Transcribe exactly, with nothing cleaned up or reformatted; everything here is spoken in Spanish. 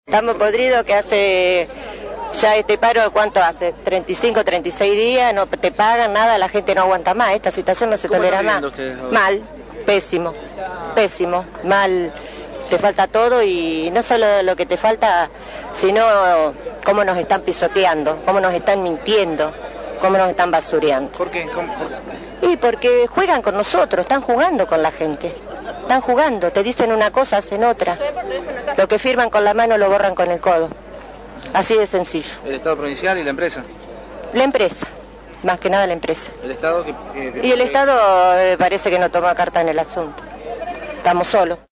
Estamos podridos que hace, ya este paro, ¿cuánto hace? treinta y cinco, treinta y seis días, no te pagan nada, la gente no aguanta más, esta situación no se tolera más. Mal, pésimo, pésimo, mal, te falta todo y no solo lo que te falta, sino cómo nos están pisoteando, cómo nos están mintiendo, cómo nos están basureando. ¿Por qué? ¿Cómo? Y porque juegan con nosotros, están jugando con la gente. Están jugando, te dicen una cosa, hacen otra. Lo que firman con la mano lo borran con el codo. Así de sencillo. ¿El Estado provincial y la empresa? La empresa, más que nada la empresa. ¿El Estado que, que, que... Y el Estado eh, parece que no toma carta en el asunto. Estamos solos.